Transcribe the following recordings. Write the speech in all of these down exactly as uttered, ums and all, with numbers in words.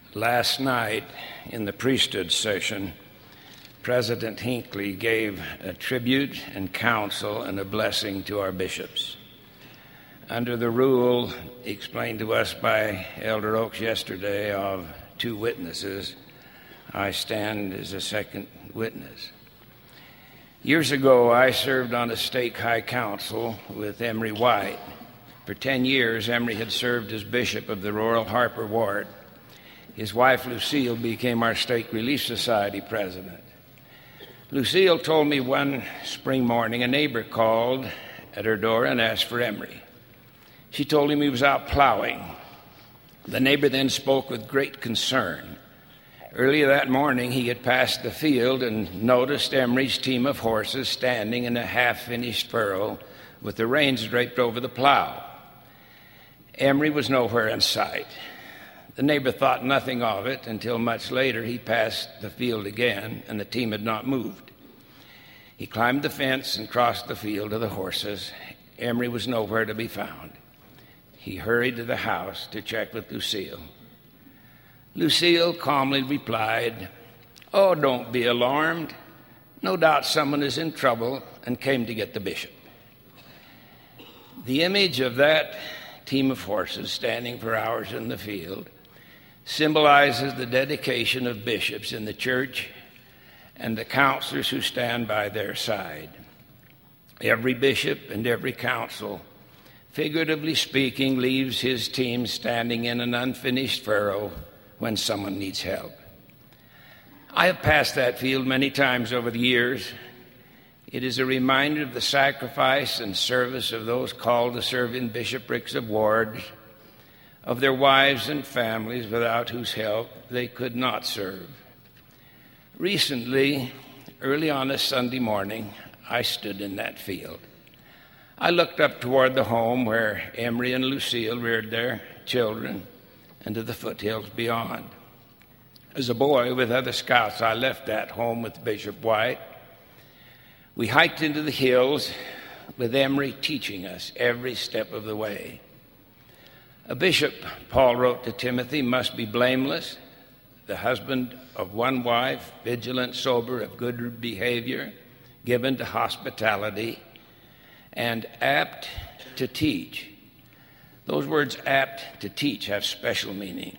Last night in the priesthood session, President Hinckley gave a tribute and counsel and a blessing to our bishops. Under the rule explained to us by Elder Oaks yesterday of two witnesses, I stand as a second witness. Years ago, I served on a stake high council with Emery White. For ten years, Emery had served as bishop of the Royal Harper Ward. His wife, Lucille, became our Stake Relief Society president. Lucille told me one spring morning a neighbor called at her door and asked for Emery. She told him he was out plowing. The neighbor then spoke with great concern. Earlier that morning, he had passed the field and noticed Emery's team of horses standing in a half-finished furrow with the reins draped over the plow. Emery was nowhere in sight. The neighbor thought nothing of it until much later he passed the field again and the team had not moved. He climbed the fence and crossed the field to the horses. Emery was nowhere to be found. He hurried to the house to check with Lucille. Lucille calmly replied, "Oh, don't be alarmed. No doubt someone is in trouble and came to get the bishop." The image of that team of horses standing for hours in the field symbolizes the dedication of bishops in the church and the counselors who stand by their side. Every bishop and every council, figuratively speaking, leaves his team standing in an unfinished furrow when someone needs help. I have passed that field many times over the years. It is a reminder of the sacrifice and service of those called to serve in bishoprics of wards, of their wives and families without whose help they could not serve. Recently, early on a Sunday morning, I stood in that field. I looked up toward the home where Emery and Lucille reared their children and to the foothills beyond. As a boy with other scouts, I left that home with Bishop White. We hiked into the hills with Emery teaching us every step of the way. A bishop, Paul wrote to Timothy, must be blameless, the husband of one wife, vigilant, sober, of good behavior, given to hospitality, and apt to teach. Those words, apt to teach, have special meaning.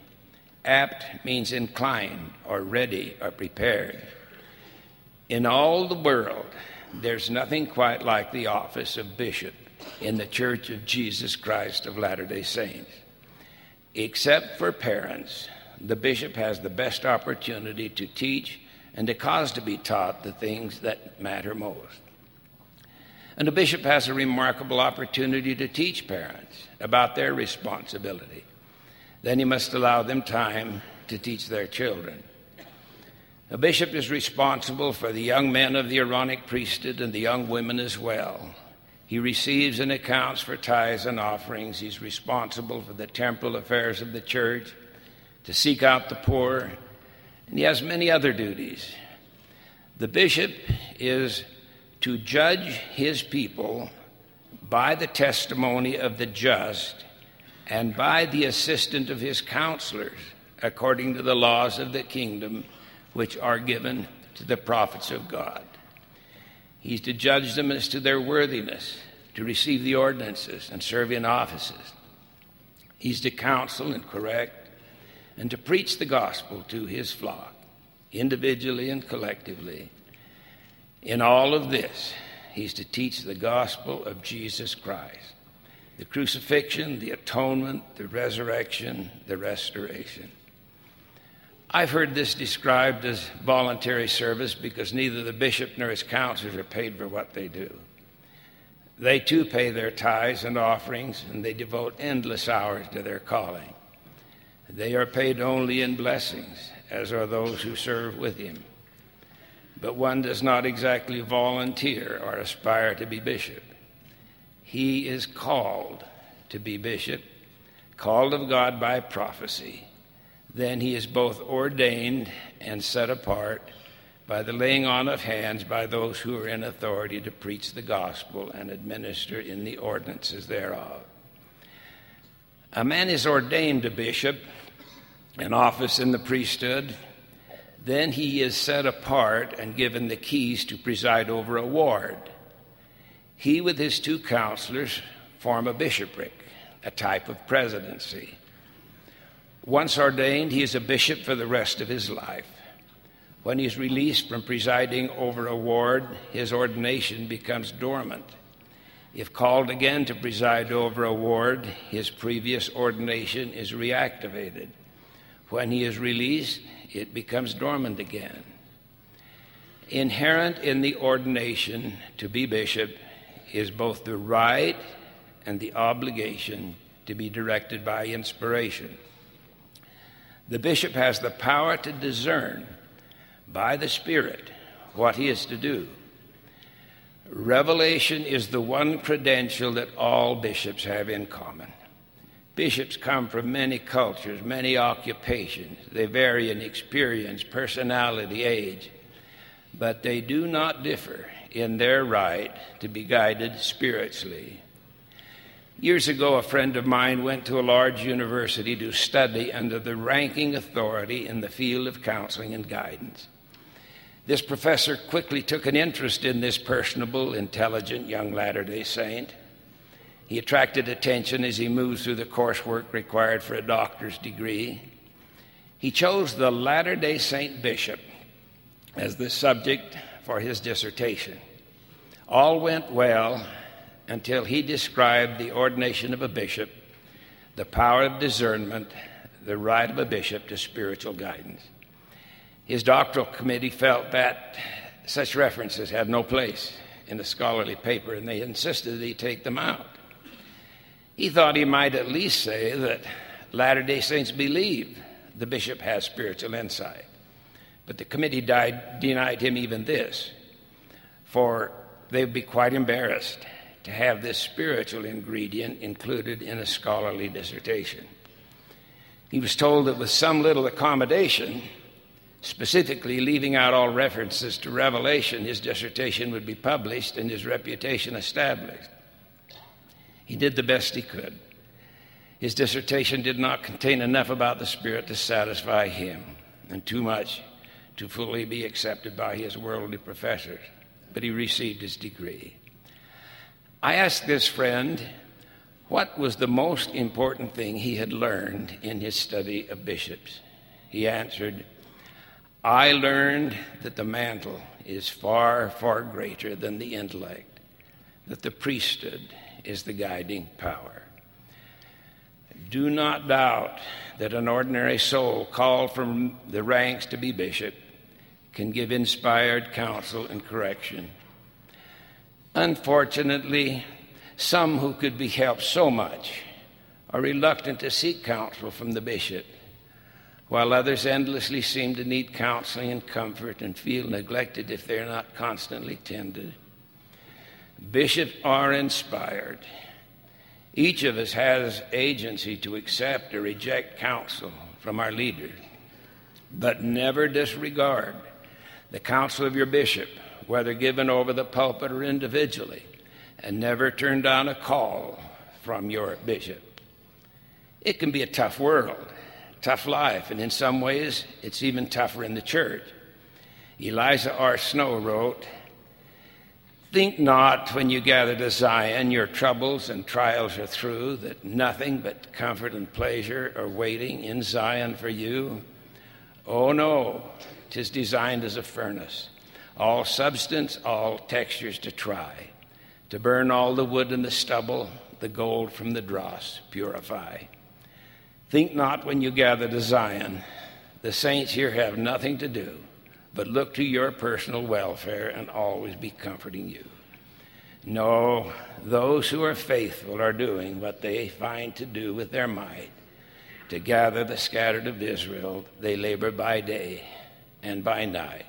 Apt means inclined or ready or prepared. In all the world, there's nothing quite like the office of bishop in the Church of Jesus Christ of Latter-day Saints. Except for parents, the bishop has the best opportunity to teach and to cause to be taught the things that matter most. And the bishop has a remarkable opportunity to teach parents about their responsibility. Then he must allow them time to teach their children. A bishop is responsible for the young men of the Aaronic priesthood and the young women as well. He receives and accounts for tithes and offerings. He's responsible for the temporal affairs of the church, to seek out the poor, and he has many other duties. The bishop is to judge his people by the testimony of the just and by the assistance of his counselors, according to the laws of the kingdom which are given to the prophets of God. He's to judge them as to their worthiness, to receive the ordinances and serve in offices. He's to counsel and correct and to preach the gospel to his flock, individually and collectively. In all of this, he's to teach the gospel of Jesus Christ, the crucifixion, the atonement, the resurrection, the restoration. I've heard this described as voluntary service because neither the bishop nor his counselors are paid for what they do. They too pay their tithes and offerings, and they devote endless hours to their calling. They are paid only in blessings, as are those who serve with him. But one does not exactly volunteer or aspire to be bishop. He is called to be bishop, called of God by prophecy. Then he is both ordained and set apart by the laying on of hands by those who are in authority to preach the gospel and administer in the ordinances thereof. A man is ordained a bishop an office in the priesthood, then he is set apart and given the keys to preside over a ward. He, with his two counselors, form a bishopric, a type of presidency. Once ordained, he is a bishop for the rest of his life. When he is released from presiding over a ward, his ordination becomes dormant. If called again to preside over a ward, his previous ordination is reactivated. When he is released, it becomes dormant again. Inherent in the ordination to be bishop is both the right and the obligation to be directed by inspiration. The bishop has the power to discern by the Spirit what he is to do. Revelation is the one credential that all bishops have in common. Bishops come from many cultures, many occupations. They vary in experience, personality, age, but they do not differ in their right to be guided spiritually. Years ago, a friend of mine went to a large university to study under the ranking authority in the field of counseling and guidance. This professor quickly took an interest in this personable, intelligent young Latter-day Saint. He attracted attention as he moved through the coursework required for a doctor's degree. He chose the Latter-day Saint bishop as the subject for his dissertation. All went well until he described the ordination of a bishop, the power of discernment, the right of a bishop to spiritual guidance. His doctoral committee felt that such references had no place in a scholarly paper, and they insisted that he take them out. He thought he might at least say that Latter-day Saints believe the bishop has spiritual insight. But the committee died, denied him even this, for they would be quite embarrassed to have this spiritual ingredient included in a scholarly dissertation. He was told that with some little accommodation, specifically leaving out all references to Revelation, his dissertation would be published and his reputation established. He did the best he could. His dissertation did not contain enough about the Spirit to satisfy him, and too much to fully be accepted by his worldly professors, but he received his degree. I asked this friend what was the most important thing he had learned in his study of bishops. He answered, "I learned that the mantle is far, far greater than the intellect, that the priesthood is the guiding power. Do not doubt that an ordinary soul called from the ranks to be bishop can give inspired counsel and correction. Unfortunately, some who could be helped so much are reluctant to seek counsel from the bishop, while others endlessly seem to need counseling and comfort and feel neglected if they're not constantly tended. Bishops are inspired. Each of us has agency to accept or reject counsel from our leaders, but never disregard the counsel of your bishop, whether given over the pulpit or individually, and never turn down a call from your bishop. It can be a tough world, tough life, and in some ways it's even tougher in the church. Eliza R. Snow wrote, "Think not when you gather to Zion your troubles and trials are through, that nothing but comfort and pleasure are waiting in Zion for you. Oh no, 'tis designed as a furnace, all substance, all textures to try, to burn all the wood and the stubble, the gold from the dross purify. Think not when you gather to Zion, the saints here have nothing to do, but look to your personal welfare and always be comforting you. No, those who are faithful are doing what they find to do with their might. To gather the scattered of Israel, they labor by day and by night."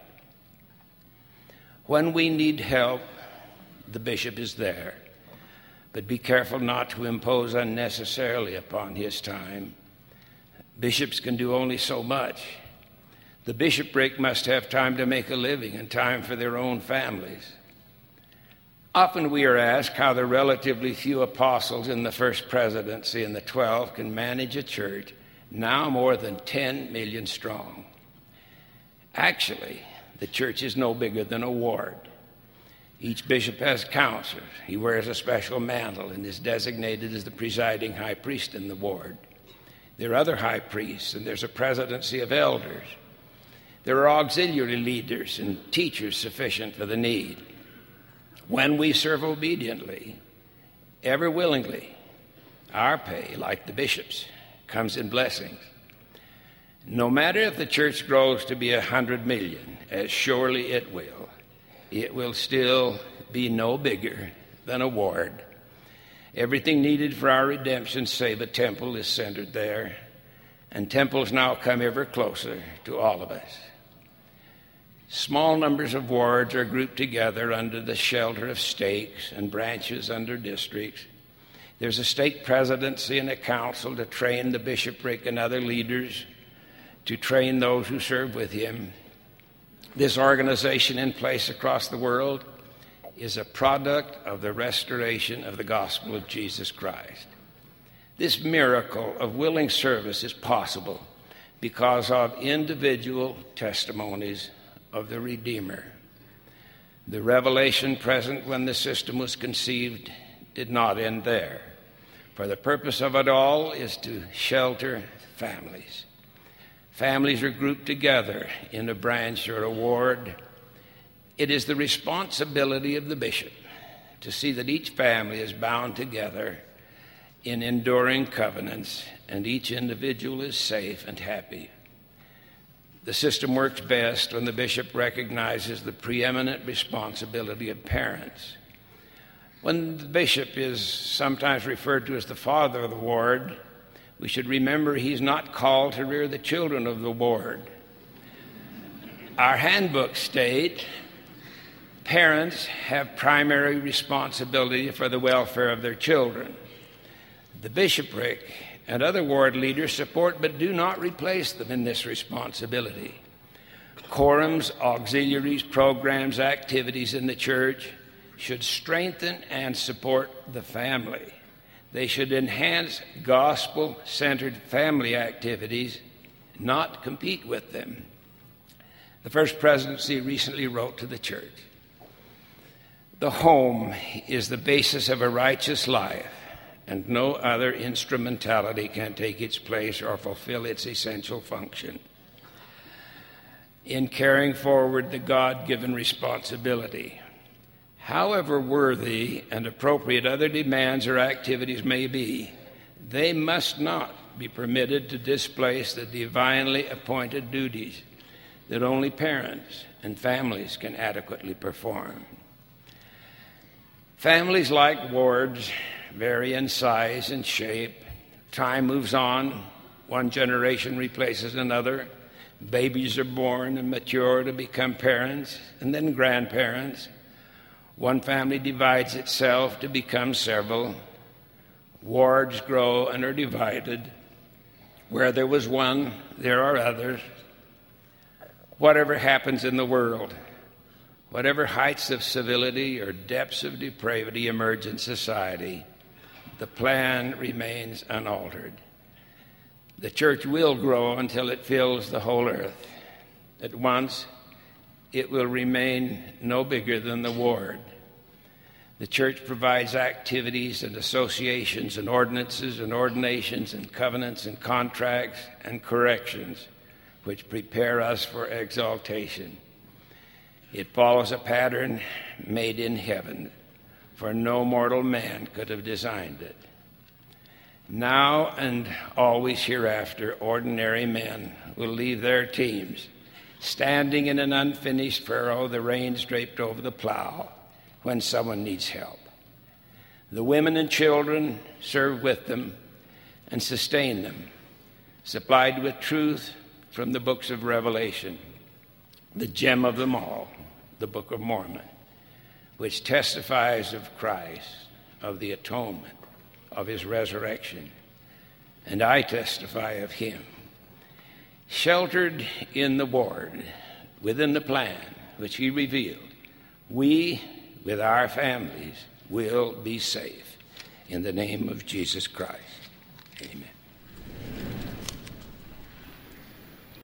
When we need help, the bishop is there, but be careful not to impose unnecessarily upon his time. Bishops can do only so much. The bishopric must have time to make a living and time for their own families. Often we are asked how the relatively few apostles in the first presidency and the twelve can manage a church now more than ten million strong. Actually, the church is no bigger than a ward. Each bishop has counselors. He wears a special mantle and is designated as the presiding high priest in the ward. There are other high priests, and there's a presidency of elders. There are auxiliary leaders and teachers sufficient for the need. When we serve obediently, ever willingly, our pay, like the bishop's, comes in blessings. No matter if the church grows to be a hundred million, as surely it will, it will still be no bigger than a ward. Everything needed for our redemption, save a temple, is centered there, and temples now come ever closer to all of us. Small numbers of wards are grouped together under the shelter of stakes and branches under districts. There's a stake presidency and a council to train the bishopric and other leaders, to train those who serve with him. This organization in place across the world is a product of the restoration of the gospel of Jesus Christ. This miracle of willing service is possible because of individual testimonies of the Redeemer. The revelation present when the system was conceived did not end there, for the purpose of it all is to shelter families. Families are grouped together in a branch or a ward. It is the responsibility of the bishop to see that each family is bound together in enduring covenants and each individual is safe and happy. The system works best when the bishop recognizes the preeminent responsibility of parents. When the bishop is sometimes referred to as the father of the ward, we should remember he's not called to rear the children of the ward. Our handbooks state parents have primary responsibility for the welfare of their children. The bishopric and other ward leaders support but do not replace them in this responsibility. Quorums, auxiliaries, programs, activities in the church should strengthen and support the family. They should enhance gospel-centered family activities, not compete with them. The First Presidency recently wrote to the church, "The home is the basis of a righteous life, and no other instrumentality can take its place or fulfill its essential function. In carrying forward the God-given responsibility, however worthy and appropriate other demands or activities may be, they must not be permitted to displace the divinely appointed duties that only parents and families can adequately perform." Families, like wards, vary in size and shape. Time moves on. One generation replaces another. Babies are born and mature to become parents and then grandparents. One family divides itself to become several. Wards grow and are divided. Where there was one, there are others. Whatever happens in the world, whatever heights of civility or depths of depravity emerge in society, the plan remains unaltered. The church will grow until it fills the whole earth. At once, it will remain no bigger than the ward. The church provides activities and associations and ordinances and ordinations and covenants and contracts and corrections which prepare us for exaltation. It follows a pattern made in heaven, for no mortal man could have designed it. Now and always hereafter, ordinary men will leave their teams, standing in an unfinished furrow, the reins draped over the plow, when someone needs help. The women and children serve with them and sustain them, supplied with truth from the books of Revelation, the gem of them all, the Book of Mormon, which testifies of Christ, of the atonement, of his resurrection, and I testify of him. Sheltered in the ward, within the plan which he revealed, we, with our families, will be safe. In the name of Jesus Christ, amen.